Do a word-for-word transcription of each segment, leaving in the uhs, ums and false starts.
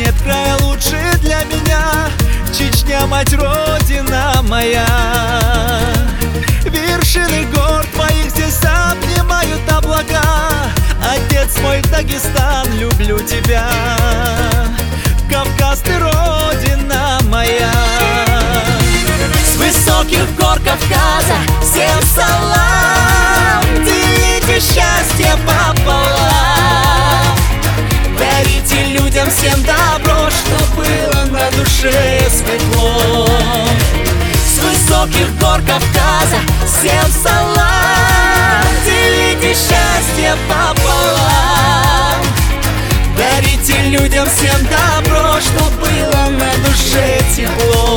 нет края лучше для меня. Чечня, мать родина моя. Вершины гор твоих здесь обнимают облака. Отец мой, Дагестан, люблю тебя. Кавказ, ты родина моя. С высоких гор Кавказа всем салам. Делите счастье пополам. Дарите людям всем добро, чтоб было на душе светло. С высоких гор Кавказа всем салам. Делите счастье пополам. Дарите людям всем добро, чтоб было на душе тепло.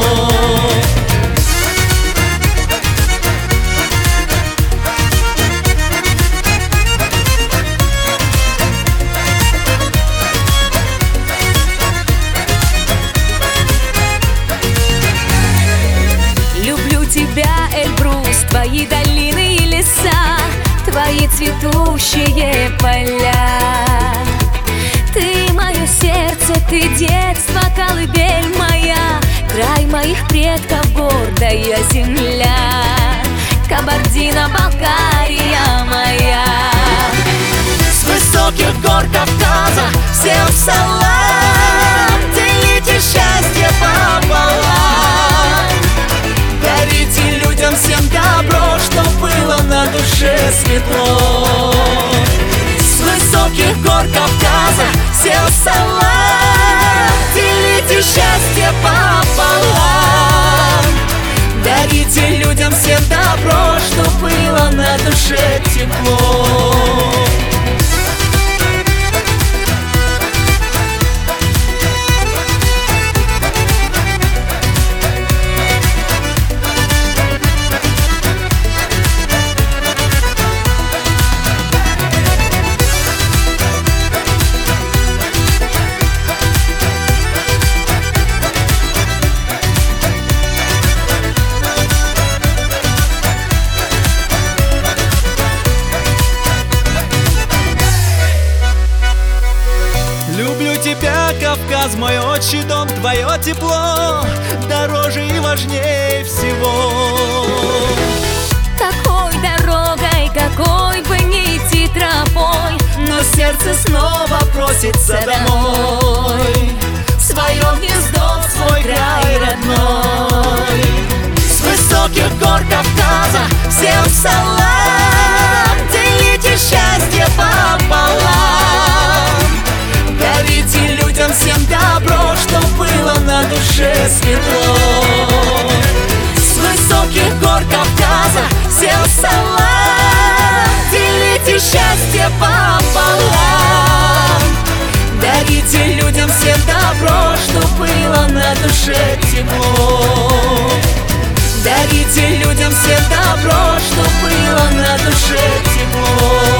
Тебя, Эльбрус, твои долины и леса, твои цветущие поля. Ты мое сердце, ты детство, колыбель моя, край моих предков, гордая земля. Кабардино-Балкария моя. С высоких гор Кавказа всем салам. Делите счастье пополам. Дарите людям всем добро, чтоб было на душе светло. С высоких гор Кавказа всем салам. Делите счастье пополам. Дарите людям всем добро, чтоб было на душе тепло. Люблю тебя, Кавказ, мой отчий дом, твое тепло дороже и важнее всего. Какой дорогой, какой бы ни идти тропой, но сердце снова просится домой, в свое гнездо, в свой край родной. С высоких гор Кавказа всем салам. Делите счастье пополам. Дарите людям всем добро, чтоб было на душе светло. С высоких гор Кавказа всем салам. Делите счастье пополам. Дарите людям всем добро, чтоб было на душе тепло. Дарите людям всем добро, чтоб было на душе тепло.